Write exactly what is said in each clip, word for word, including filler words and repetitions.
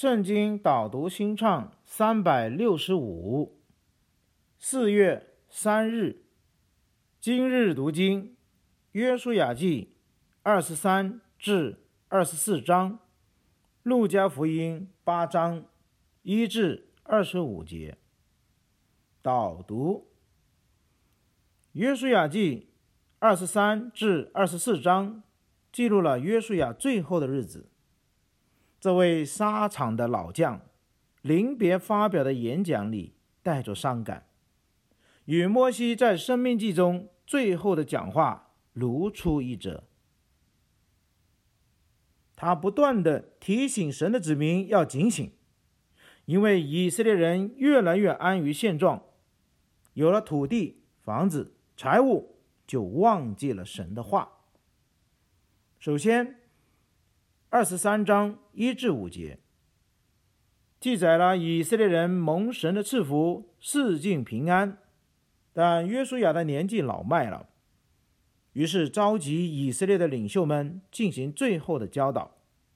圣经导读新唱三百六十五，四月三日，今日读经，约书亚记二十三至二十四章，路加福音八章一至二十五节。导读：约书亚记二十三至二十四章记录了约书亚最后的日子。这位沙场的老将临别发表的演讲里带着伤感，与摩西在申命记中最后的讲话如出一辙。他不断地提醒神的子民要警醒，因为以色列人越来越安于现状，有了土地、房子、财物，就忘记了神的话。首先二十三章一至五节记载了以色列人蒙神的赐福，四境平安。但约书亚的年纪老迈了，于是召集以色列的领袖们进行最后的教导。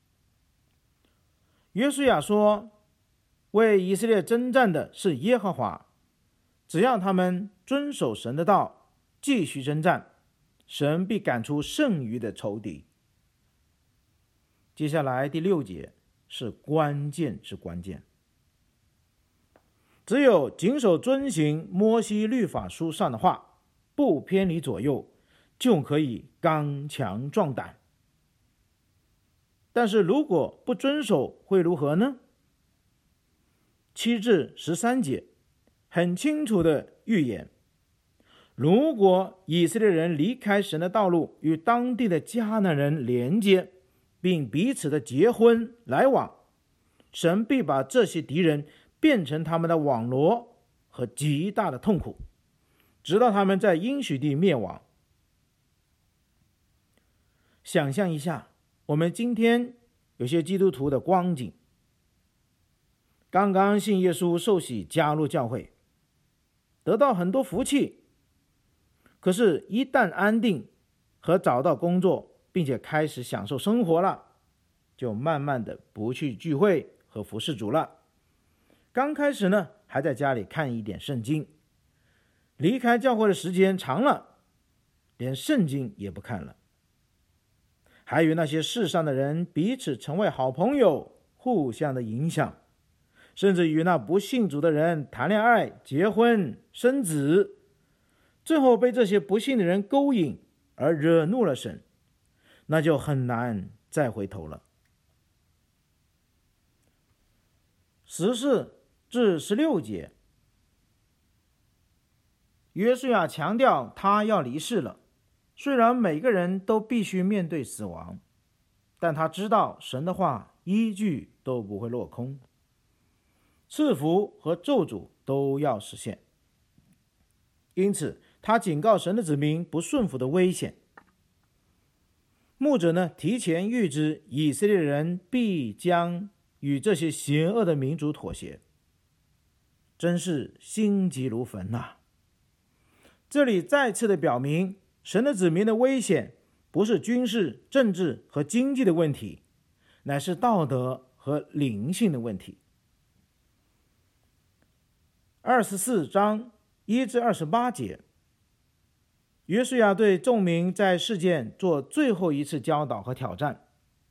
约书亚说，为以色列征战的是耶和华，只要他们遵守神的道，继续征战，神必赶出剩余的仇敌。接下来第六节是关键之关键，只有谨守遵行摩西律法书上的话，不偏离左右，就可以刚强壮胆。但是如果不遵守会如何呢？七至十三节很清楚的预言，如果以色列人离开神的道路，与当地的迦南人连接，并彼此的结婚来往，神必把这些敌人变成他们的网罗和极大的痛苦，直到他们在应许地灭亡。想象一下我们今天有些基督徒的光景，刚刚信耶稣受洗加入教会，得到很多福气，可是一旦安定和找到工作，并且开始享受生活了，就慢慢的不去聚会和服侍主了。刚开始呢，还在家里看一点圣经，离开教会的时间长了，连圣经也不看了。还有那些世上的人彼此成为好朋友，互相的影响，甚至与那不信主的人谈恋爱、结婚、生子，最后被这些不信的人勾引而惹怒了神，那就很难再回头了。十四至十六节，约书亚强调他要离世了。虽然每个人都必须面对死亡，但他知道神的话一句都不会落空，赐福和咒诅都要实现。因此他警告神的子民不顺服的危险。牧者呢，提前预知以色列人必将与这些邪恶的民族妥协，真是心急如焚啊。这里再次的表明，神的子民的危险不是军事、政治和经济的问题，乃是道德和灵性的问题。二十四章一至二十八节，约书亚对众民在事件做最后一次教导和挑战。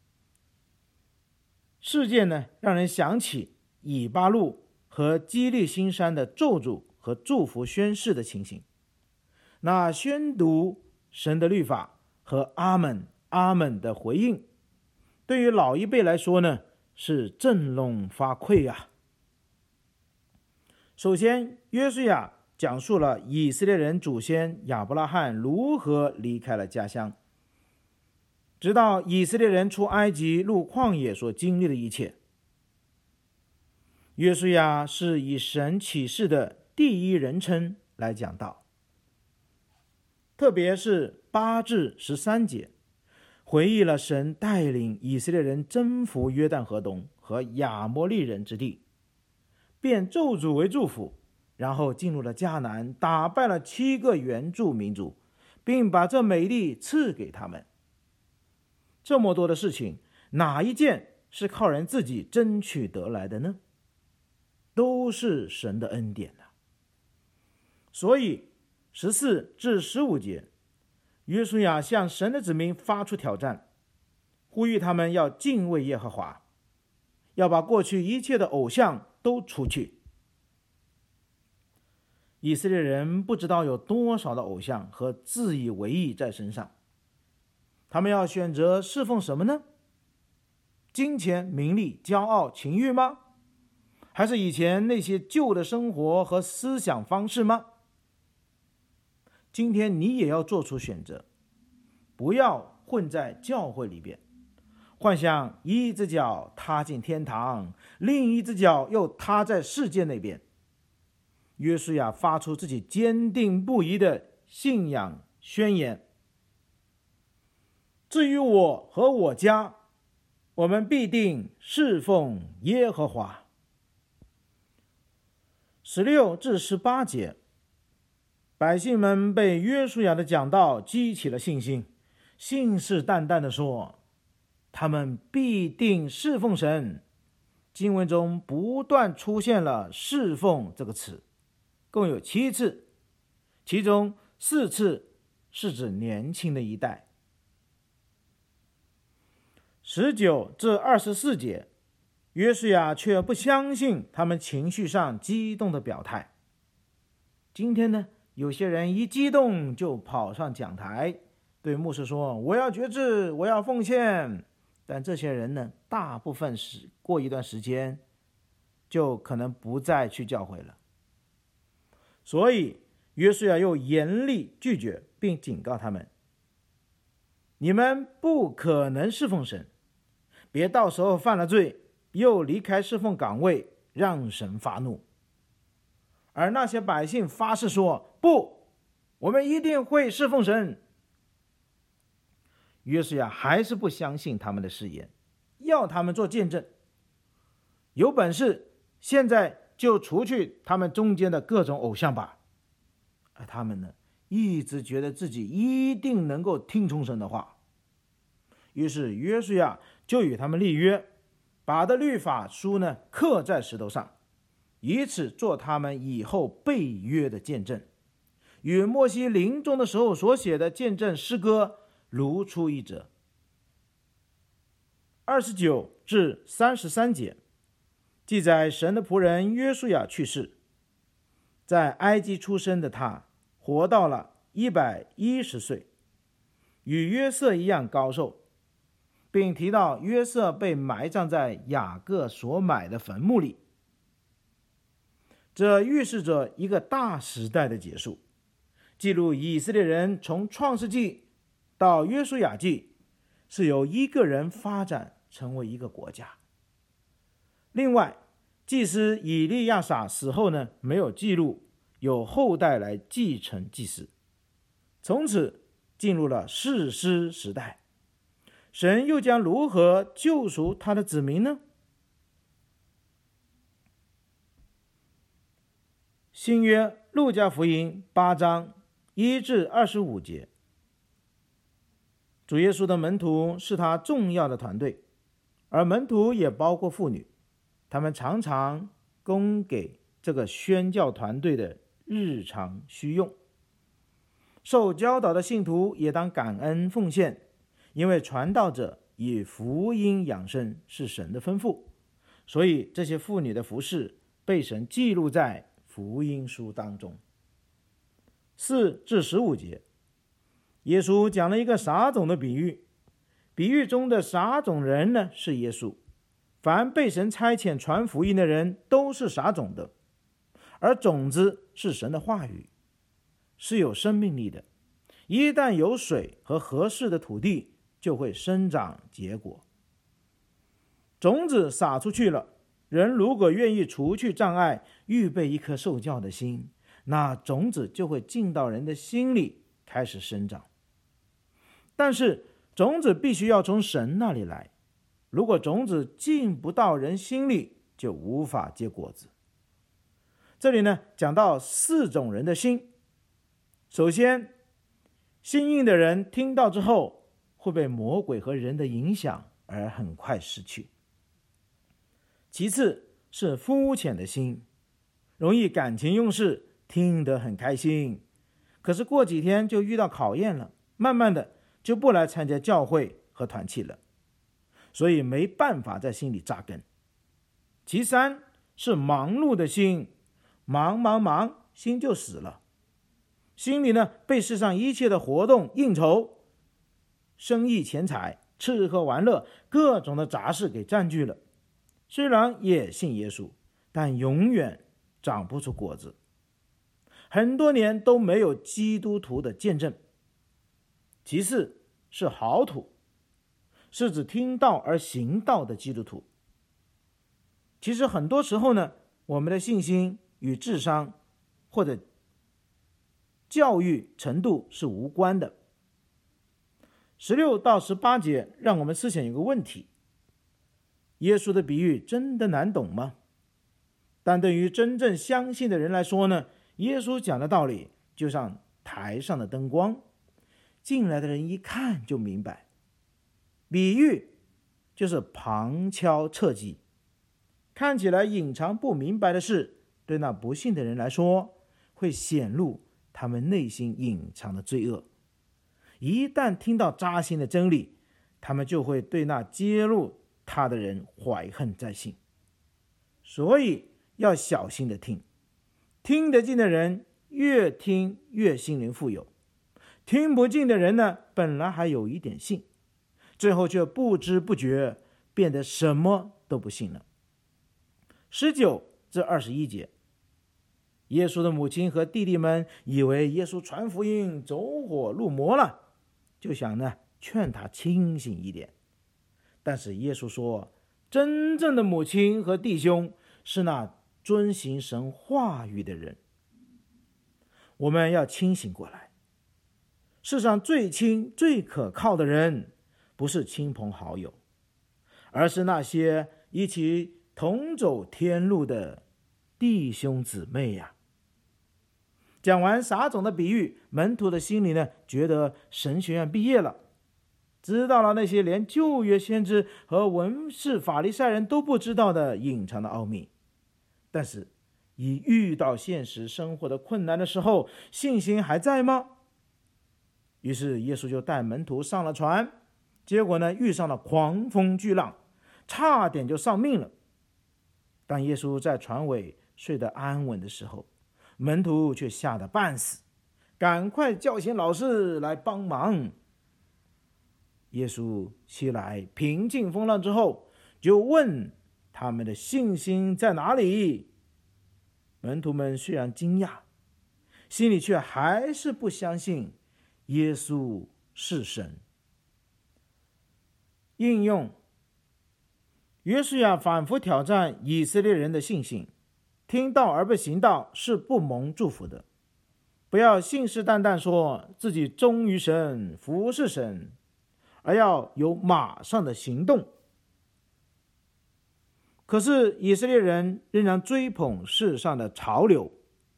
事件呢，让人想起以巴路和基利新山的咒诅和祝福宣誓的情形。那宣读神的律法和阿们阿们的回应，对于老一辈来说呢，是振聋发聩啊。首先，约书亚讲述了以色列人祖先亚伯拉罕如何离开了家乡，直到以色列人出埃及入旷野所经历的一切。约书亚是以神启示的第一人称来讲道，特别是八至十三节，回忆了神带领以色列人征服约旦河东和亚摩利人之地，变咒诅为祝福，然后进入了迦南，打败了七个原住民族，并把这美地赐给他们。这么多的事情，哪一件是靠人自己争取得来的呢？都是神的恩典啊。所以十四至十五节，约书亚向神的子民发出挑战，呼吁他们要敬畏耶和华，要把过去一切的偶像都除去。以色列人不知道有多少的偶像和自以为意在身上，他们要选择侍奉什么呢？金钱、名利、骄傲、情欲吗？还是以前那些旧的生活和思想方式吗？今天你也要做出选择，不要混在教会里边，幻想一只脚踏进天堂，另一只脚又踏在世界那边。约书亚发出自己坚定不移的信仰宣言：至于我和我家，我们必定侍奉耶和华。十六至十八节，百姓们被约书亚的讲道激起了信心，信誓旦旦地说，他们必定侍奉神。经文中不断出现了侍奉这个词，共有七次，其中四次是指年轻的一代。十九至二十四节，约书亚却不相信他们情绪上激动的表态。今天呢，有些人一激动就跑上讲台，对牧师说，我要决志，我要奉献。但这些人呢，大部分是过一段时间就可能不再去教会了。所以约书亚又严厉拒绝，并警告他们，你们不可能侍奉神，别到时候犯了罪又离开侍奉岗位，让神发怒。而那些百姓发誓说，不，我们一定会侍奉神。约书亚还是不相信他们的誓言，要他们做见证，有本事现在就除去他们中间的各种偶像吧。而他们呢，一直觉得自己一定能够听从神的话。于是约书亚就与他们立约，把这律法书呢刻在石头上，以此做他们以后背约的见证，与摩西临终的时候所写的见证诗歌如出一辙。二十九至三十三节记载，神的仆人约书亚去世，在埃及出生的他活到了一百一十岁，与约瑟一样高寿，并提到约瑟被埋葬在雅各所买的坟墓里。这预示着一个大时代的结束，记录以色列人从创世纪到约书亚记是由一个人发展成为一个国家。另外，祭司以利亚撒死后呢，没有记录有后代来继承祭司，从此进入了士师时代。神又将如何救赎他的子民呢？新约路加福音八章一至二十五节，主耶稣的门徒是他重要的团队，而门徒也包括妇女，他们常常供给这个宣教团队的日常需用。受教导的信徒也当感恩奉献，因为传道者以福音养生是神的吩咐，所以这些妇女的服事被神记录在福音书当中。四至十五节，耶稣讲了一个撒种的比喻，比喻中的撒种人呢是耶稣，凡被神差遣传福音的人都是撒种的，而种子是神的话语，是有生命力的，一旦有水和合适的土地，就会生长结果。种子撒出去了，人如果愿意除去障碍，预备一颗受教的心，那种子就会进到人的心里开始生长。但是种子必须要从神那里来，如果种子进不到人心里，就无法结果子。这里呢，讲到四种人的心。首先，心硬的人听到之后会被魔鬼和人的影响而很快失去。 其次是肤浅的心，容易感情用事，听得很开心，可是过几天就遇到考验了，慢慢的就不来参加教会和团契了，所以没办法在心里扎根。其三是忙碌的心，忙忙忙，心就死了，心里呢被世上一切的活动、应酬、生意、钱财、吃喝玩乐各种的杂事给占据了，虽然也信耶稣，但永远长不出果子，很多年都没有基督徒的见证。其次是好土，是指听道而行道的基督徒。其实很多时候呢，我们的信心与智商或者教育程度是无关的。十六到十八节让我们思想一个问题：耶稣的比喻真的难懂吗？但对于真正相信的人来说呢，耶稣讲的道理就像台上的灯光，进来的人一看就明白。比喻就是旁敲侧击，看起来隐藏不明白的事，对那不信的人来说，会显露他们内心隐藏的罪恶。一旦听到扎心的真理，他们就会对那揭露他的人怀恨在心。所以要小心的听，听得进的人越听越心灵富有，听不进的人呢，本来还有一点信，最后却不知不觉变得什么都不信了。十九至二十一节，耶稣的母亲和弟弟们以为耶稣传福音走火入魔了，就想呢劝他清醒一点。但是耶稣说，真正的母亲和弟兄是那遵行神话语的人。我们要清醒过来，世上最亲最可靠的人，不是亲朋好友，而是那些一起同走天路的弟兄姊妹呀、啊。讲完撒种的比喻，门徒的心里呢，觉得神学院毕业了，知道了那些连旧约先知和文士法利赛人都不知道的隐藏的奥秘。但是一遇到现实生活的困难的时候，信心还在吗？于是耶稣就带门徒上了船，结果呢遇上了狂风巨浪，差点就丧命了。当耶稣在船尾睡得安稳的时候，门徒却吓得半死，赶快叫醒老师来帮忙。耶稣起来平静风浪之后，就问他们的信心在哪里。门徒们虽然惊讶，心里却还是不相信耶稣是神。应用：约书亚反复挑战以色列人的信心，听道而不行道是不蒙祝福的。不要信誓旦旦说自己忠于神、服侍神，而要有马上的行动。可是以色列人仍然追捧世上的潮流。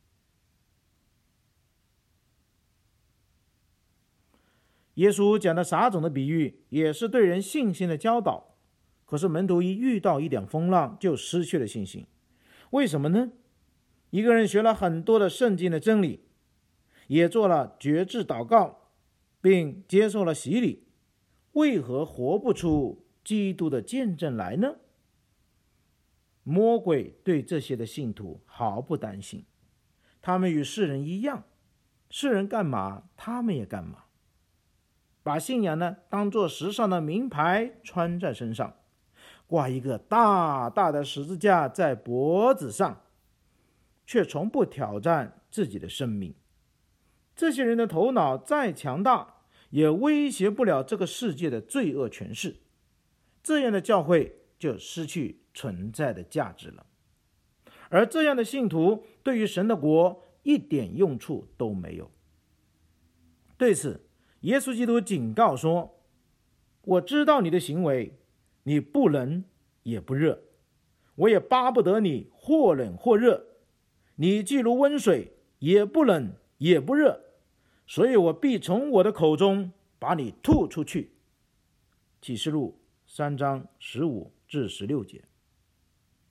耶稣讲的撒种的比喻也是对人信心的教导，可是门徒一遇到一点风浪就失去了信心。为什么呢？一个人学了很多的圣经的真理，也做了决志祷告，并接受了洗礼，为何活不出基督的见证来呢？魔鬼对这些的信徒毫不担心，他们与世人一样，世人干嘛他们也干嘛，把信仰呢当作时尚的名牌穿在身上，挂一个大大的十字架在脖子上，却从不挑战自己的生命。这些人的头脑再强大，也威胁不了这个世界的罪恶权势，这样的教会就失去存在的价值了。而这样的信徒对于神的国一点用处都没有。对此，耶稣基督警告说，我知道你的行为，你不冷也不热，我也巴不得你或冷或热，你既如温水，也不冷也不热，所以我必从我的口中把你吐出去。启示录三章十五至十六节。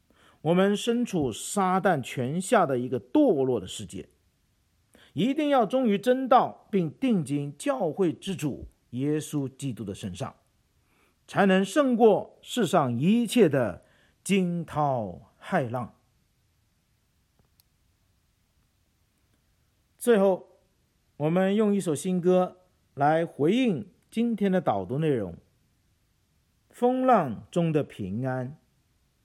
我们身处撒旦权下的一个堕落的世界，一定要忠于真道，并定睛教会之主耶稣基督的身上，才能胜过世上一切的惊涛骇浪。最后，我们用一首新歌来回应今天的导读内容：风浪中的平安。